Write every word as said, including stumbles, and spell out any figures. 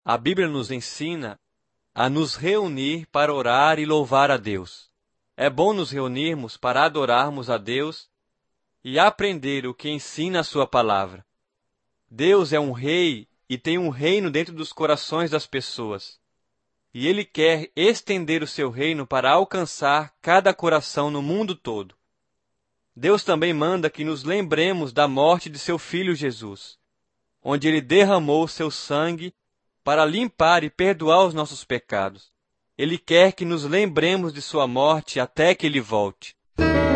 A Bíblia nos ensina a nos reunir para orar e louvar a Deus. É bom nos reunirmos para adorarmos a Deus e aprender o que ensina a sua palavra. Deus é um rei e tem um reino dentro dos corações das pessoas. E Ele quer estender o seu reino para alcançar cada coração no mundo todo. Deus também manda que nos lembremos da morte de seu Filho Jesus, onde Ele derramou seu sangue para limpar e perdoar os nossos pecados. Ele quer que nos lembremos de sua morte até que Ele volte.